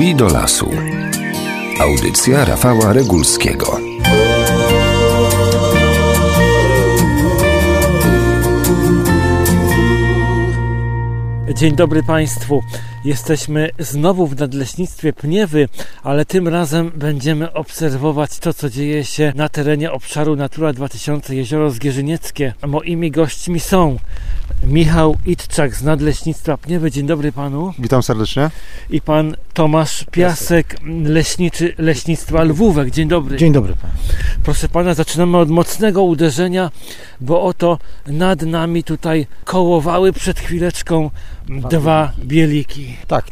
Drzwi do lasu. Audycja Rafała Regulskiego. Dzień dobry Państwu. Jesteśmy znowu w Nadleśnictwie Pniewy, ale tym razem będziemy obserwować to, co dzieje się na terenie obszaru Natura 2000 Jezioro Zgierzynieckie. Moimi gośćmi są Michał Itczak z Nadleśnictwa Pniewy. Dzień dobry Panu. Witam serdecznie. I Pan Tomasz Piasek, leśniczy Leśnictwa Lwówek. Dzień dobry. Dzień dobry Panu. Proszę Pana, zaczynamy od mocnego uderzenia, bo oto nad nami tutaj kołowały przed chwileczką dwa bieliki. Tak,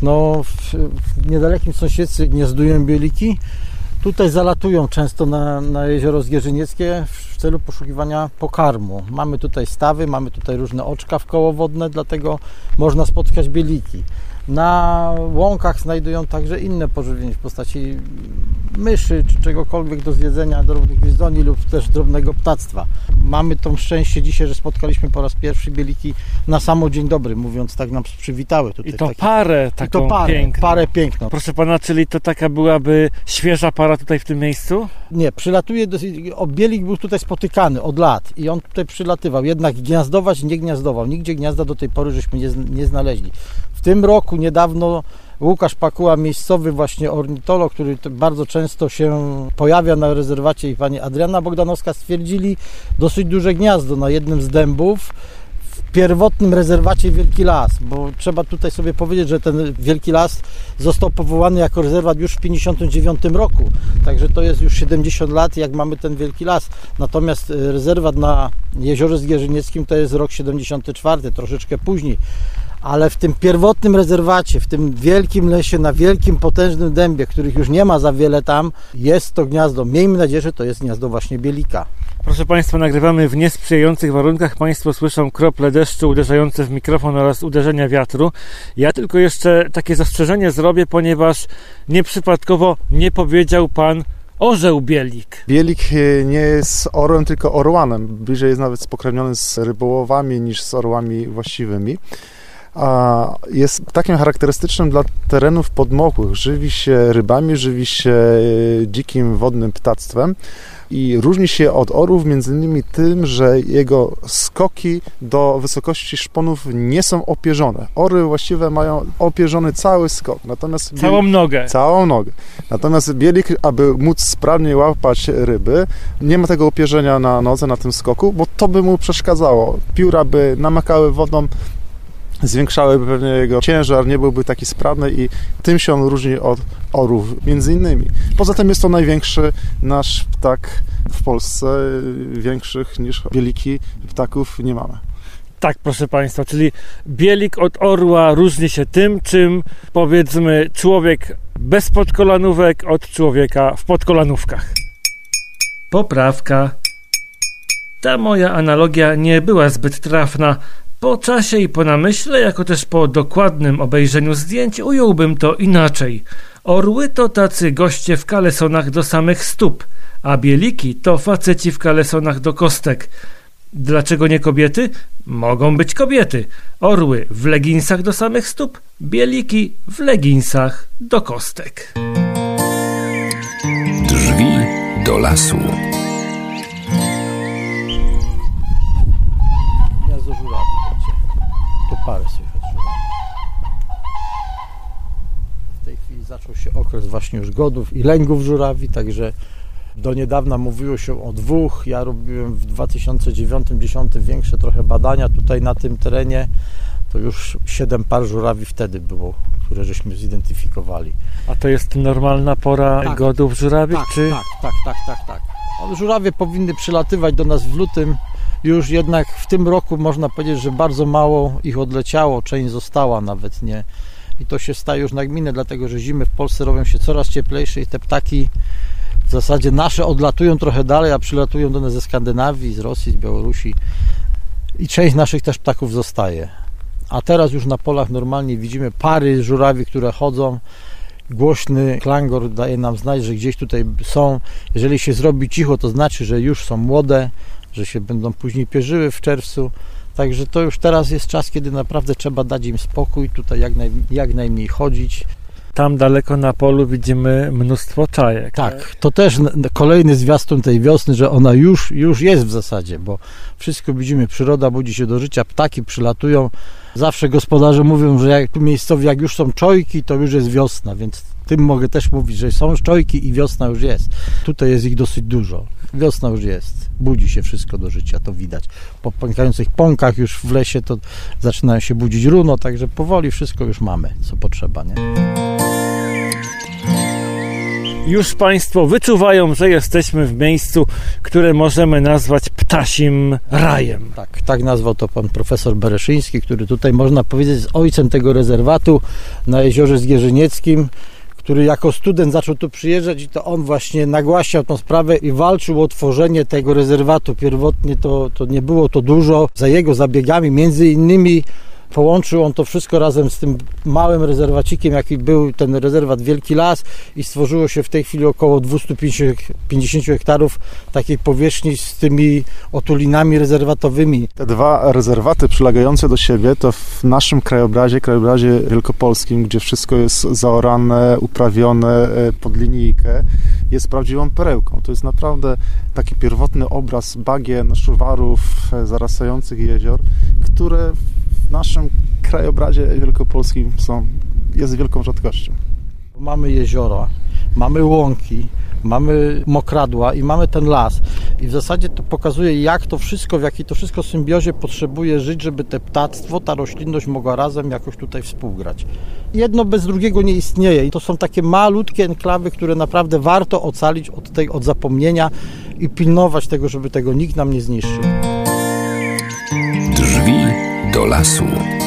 w niedalekim sąsiedztwie gniazdują bieliki. Tutaj zalatują często na jezioro Zgierzynieckie w celu poszukiwania pokarmu. Mamy tutaj stawy, mamy tutaj różne oczka wkołowodne, dlatego można spotkać bieliki. Na łąkach znajdują także inne pożywienie w postaci myszy czy czegokolwiek do zjedzenia, drobnych gryzoni lub też drobnego ptactwa. Mamy to szczęście dzisiaj, że spotkaliśmy po raz pierwszy bieliki na samo dzień dobry, mówiąc tak nam przywitały tutaj. I to parę taką piękną. Parę piękną. Proszę Pana, czyli to taka byłaby świeża para tutaj w tym miejscu? Nie, przylatuje bielik był tutaj spotykany od lat i on tutaj przylatywał, jednak gniazdować nie gniazdował. Nigdzie gniazda do tej pory żeśmy nie znaleźli. W tym roku niedawno Łukasz Pakuła, miejscowy właśnie ornitolog, który bardzo często się pojawia na rezerwacie, i pani Adriana Bogdanowska stwierdzili dosyć duże gniazdo na jednym z dębów w pierwotnym rezerwacie Wielki Las, bo trzeba tutaj sobie powiedzieć, że ten Wielki Las został powołany jako rezerwat już w 1959 roku, także to jest już 70 lat, jak mamy ten Wielki Las. Natomiast rezerwat na Jeziorze Zgierzynieckim to jest rok 74, troszeczkę później. Ale w tym pierwotnym rezerwacie, w tym wielkim lesie, na wielkim, potężnym dębie, których już nie ma za wiele tam, jest to gniazdo. Miejmy nadzieję, że to jest gniazdo właśnie bielika. Proszę Państwa, nagrywamy w niesprzyjających warunkach. Państwo słyszą krople deszczu uderzające w mikrofon oraz uderzenia wiatru. Ja tylko jeszcze takie zastrzeżenie zrobię, ponieważ nieprzypadkowo nie powiedział Pan orzeł bielik. Bielik nie jest orłem, tylko orłanem. Bliżej jest nawet spokrewniony z rybołowami niż z orłami właściwymi. A jest takim charakterystycznym dla terenów podmokłych. Żywi się rybami, żywi się dzikim wodnym ptactwem i różni się od orłów między innymi tym, że jego skoki do wysokości szponów nie są opierzone. Orły właściwie mają opierzony cały skok, natomiast całą nogę. Natomiast bielik, aby móc sprawnie łapać ryby, nie ma tego opierzenia na nodze, na tym skoku, bo to by mu przeszkadzało. Pióra by namakały wodą, zwiększałyby pewnie jego ciężar, nie byłby taki sprawny i tym się on różni od orłów, między innymi. Poza tym jest to największy nasz ptak w Polsce, większych niż bieliki ptaków nie mamy. Tak, proszę Państwa, czyli bielik od orła różni się tym, czym powiedzmy człowiek bez podkolanówek od człowieka w podkolanówkach. Poprawka. Ta moja analogia nie była zbyt trafna. Po czasie i po namyśle, jako też po dokładnym obejrzeniu zdjęć, ująłbym to inaczej. Orły to tacy goście w kalesonach do samych stóp, a bieliki to faceci w kalesonach do kostek. Dlaczego nie kobiety? Mogą być kobiety. Orły w leginsach do samych stóp, bieliki w leginsach do kostek. Drzwi do lasu. Parę słychać żurawi. W tej chwili zaczął się okres właśnie już godów i lęgów żurawi, także do niedawna mówiło się o dwóch. Ja robiłem w 2009-2010 większe trochę badania tutaj na tym terenie. To już 7 par żurawi wtedy było, które żeśmy zidentyfikowali. A to jest normalna pora godów żurawi? Tak. Żurawie powinny przylatywać do nas w lutym. Już jednak w tym roku można powiedzieć, że bardzo mało ich odleciało, część została nawet nie. I to się staje już nagminne, dlatego że zimy w Polsce robią się coraz cieplejsze i te ptaki w zasadzie nasze odlatują trochę dalej, a przylatują do nas ze Skandynawii, z Rosji, z Białorusi. I część naszych też ptaków zostaje. A teraz już na polach normalnie widzimy pary żurawi, które chodzą. Głośny klangor daje nam znać, że gdzieś tutaj są. Jeżeli się zrobi cicho, to znaczy, że już są młode, że się będą później pierzyły w czerwcu. Także to już teraz jest czas, kiedy naprawdę trzeba dać im spokój, tutaj jak najmniej chodzić. Tam daleko na polu widzimy mnóstwo czajek. Tak, to też kolejny zwiastun tej wiosny, że ona już jest w zasadzie, bo wszystko widzimy, przyroda budzi się do życia, ptaki przylatują. Zawsze gospodarze mówią, że jak tu miejscowi, jak już są czojki, to już jest wiosna, więc tym mogę też mówić, że są czojki i wiosna już jest. Tutaj jest ich dosyć dużo. Wiosna już jest. Budzi się wszystko do życia, to widać. Po pękających pąkach już w lesie to zaczynają się budzić runo, także powoli wszystko już mamy, co potrzeba, nie? Już Państwo wyczuwają, że jesteśmy w miejscu, które możemy nazwać ptasim rajem. Tak nazwał to pan profesor Bereszyński, który tutaj, można powiedzieć, jest ojcem tego rezerwatu na Jeziorze Zgierzynieckim, który jako student zaczął tu przyjeżdżać i to on właśnie nagłaśniał tą sprawę i walczył o tworzenie tego rezerwatu. Pierwotnie to nie było to dużo. Za jego zabiegami, między innymi, połączył on to wszystko razem z tym małym rezerwacikiem, jaki był ten rezerwat Wielki Las, i stworzyło się w tej chwili około 250 hektarów takiej powierzchni z tymi otulinami rezerwatowymi. Te dwa rezerwaty przylegające do siebie to w naszym krajobrazie wielkopolskim, gdzie wszystko jest zaorane, uprawione pod linijkę, jest prawdziwą perełką. To jest naprawdę taki pierwotny obraz bagien, szuwarów, zarastających jezior, które w naszym krajobrazie wielkopolskim jest wielką rzadkością. Mamy jeziora, mamy łąki, mamy mokradła i mamy ten las. I w zasadzie to pokazuje, jak to wszystko, w jakiej to wszystko symbiozie potrzebuje żyć, żeby te ptactwo, ta roślinność mogła razem jakoś tutaj współgrać. Jedno bez drugiego nie istnieje. I to są takie malutkie enklawy, które naprawdę warto ocalić od zapomnienia i pilnować tego, żeby tego nikt nam nie zniszczył. Drzwi do lasu.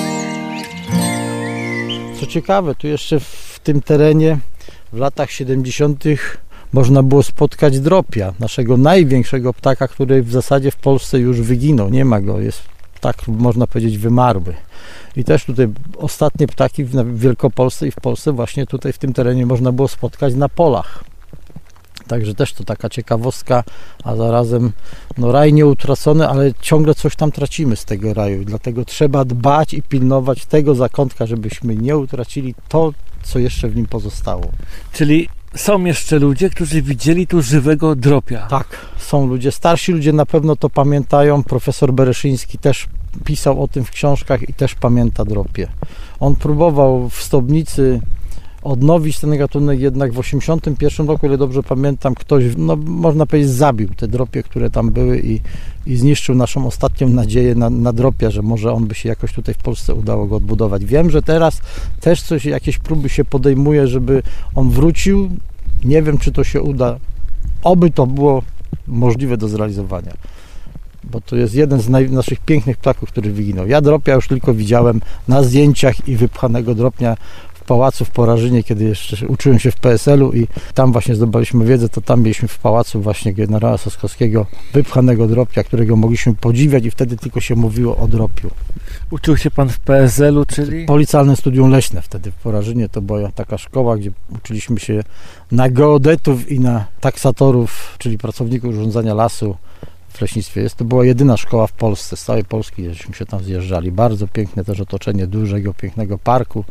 Co ciekawe, tu jeszcze w tym terenie w latach 70. można było spotkać dropia, naszego największego ptaka, który w zasadzie w Polsce już wyginął. Nie ma go, jest ptak, można powiedzieć, wymarły. I też tutaj ostatnie ptaki w Wielkopolsce i w Polsce właśnie tutaj w tym terenie można było spotkać na polach. Także też to taka ciekawostka, a zarazem raj nie utracony, ale ciągle coś tam tracimy z tego raju i dlatego trzeba dbać i pilnować tego zakątka, żebyśmy nie utracili to, co jeszcze w nim pozostało. Czyli są jeszcze ludzie, którzy widzieli tu żywego dropia. Tak, są ludzie. Starsi ludzie na pewno to pamiętają. Profesor Bereszyński też pisał o tym w książkach i też pamięta dropie. On próbował w Stobnicy odnowić ten gatunek, jednak w 1981 roku, ile dobrze pamiętam, ktoś, można powiedzieć, zabił te dropie, które tam były i zniszczył naszą ostatnią nadzieję na dropia, że może on by się jakoś tutaj w Polsce udało go odbudować. Wiem, że teraz też jakieś próby się podejmuje, żeby on wrócił. Nie wiem, czy to się uda. Oby to było możliwe do zrealizowania. Bo to jest jeden z naszych pięknych ptaków, który wyginął. Ja dropia już tylko widziałem na zdjęciach i wypchanego dropnia w pałacu w Porażynie, kiedy jeszcze uczyłem się w PSL-u i tam właśnie zdobyliśmy wiedzę, to tam mieliśmy w pałacu właśnie generała Soskowskiego wypchanego dropia, którego mogliśmy podziwiać i wtedy tylko się mówiło o dropiu. Uczył się pan w PSL-u, czyli? Policjalne Studium Leśne wtedy w Porażynie. To była taka szkoła, gdzie uczyliśmy się na geodetów i na taksatorów, czyli pracowników urządzania lasu w leśnictwie. To była jedyna szkoła w Polsce, z całej Polski, żeśmy się tam zjeżdżali. Bardzo piękne też otoczenie dużego, pięknego parku.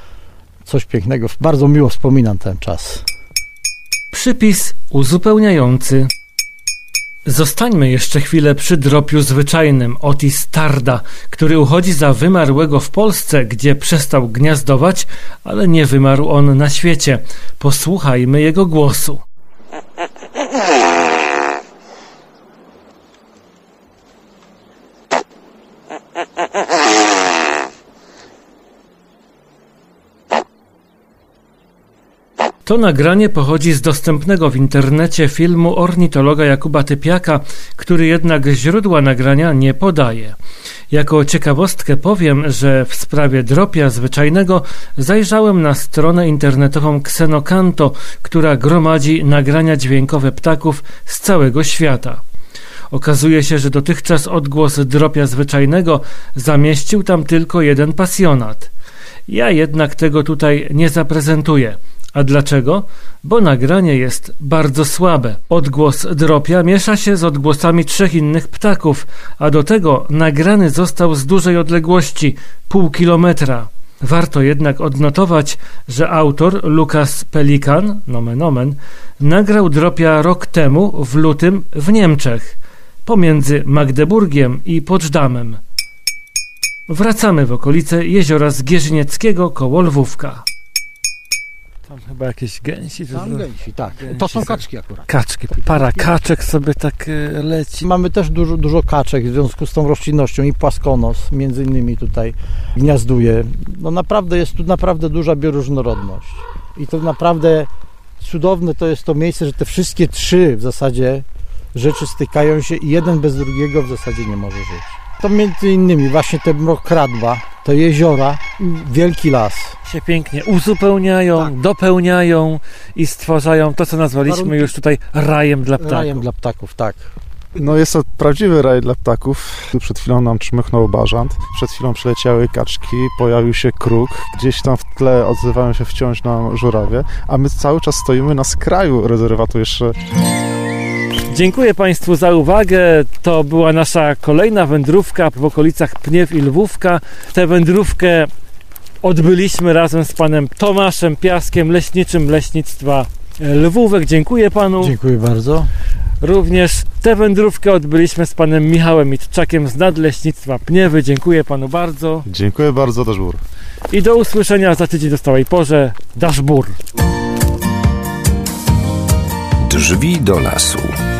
Coś pięknego. Bardzo miło wspominam ten czas. Przypis uzupełniający. Zostańmy jeszcze chwilę przy dropiu zwyczajnym Otis tarda, który uchodzi za wymarłego w Polsce, gdzie przestał gniazdować, ale nie wymarł on na świecie. Posłuchajmy jego głosu. To nagranie pochodzi z dostępnego w internecie filmu ornitologa Jakuba Typiaka, który jednak źródła nagrania nie podaje. Jako ciekawostkę powiem, że w sprawie dropia zwyczajnego zajrzałem na stronę internetową Xenocanto, która gromadzi nagrania dźwiękowe ptaków z całego świata. Okazuje się, że dotychczas odgłos dropia zwyczajnego zamieścił tam tylko jeden pasjonat. Ja jednak tego tutaj nie zaprezentuję. A dlaczego? Bo nagranie jest bardzo słabe. Odgłos dropia miesza się z odgłosami 3 innych ptaków, a do tego nagrany został z dużej odległości, 0,5 kilometra. Warto jednak odnotować, że autor Lukas Pelikan, nomen omen, nagrał Dropia rok temu w lutym w Niemczech, pomiędzy Magdeburgiem i Poczdamem. Wracamy w okolice jeziora Zgierzynieckiego koło Lwówka. Tam chyba jakieś gęsi. Tam gęsi, tak. Gęsi To są są. kaczki akurat. Kaczki, para kaczek sobie tak leci. Mamy też dużo kaczek w związku z tą roślinnością i płaskonos między innymi tutaj gniazduje. No naprawdę jest tu naprawdę duża bioróżnorodność. I to naprawdę cudowne to jest to miejsce, że te wszystkie trzy w zasadzie rzeczy stykają się i jeden bez drugiego w zasadzie nie może żyć. To między innymi właśnie te mokradła, te jeziora, wielki las. Się pięknie uzupełniają, Tak. dopełniają i stwarzają to, co nazwaliśmy Warunki- już tutaj rajem dla ptaków. Rajem dla ptaków, tak. No jest to prawdziwy raj dla ptaków. Przed chwilą nam czmychnął bażant, przed chwilą przyleciały kaczki, pojawił się kruk, gdzieś tam w tle odzywają się wciąż nam żurawie, a my cały czas stoimy na skraju rezerwatu jeszcze. Dziękuję Państwu za uwagę. To była nasza kolejna wędrówka w okolicach Pniew i Lwówka. Tę wędrówkę odbyliśmy razem z panem Tomaszem Piaskiem, leśniczym Leśnictwa Lwówek. Dziękuję panu. Dziękuję bardzo. Również tę wędrówkę odbyliśmy z panem Michałem Mitczakiem z Nadleśnictwa Pniewy. Dziękuję panu bardzo. Dziękuję bardzo, Daszbur. I do usłyszenia za tydzień o stałej porze. Daszbur. Drzwi do lasu.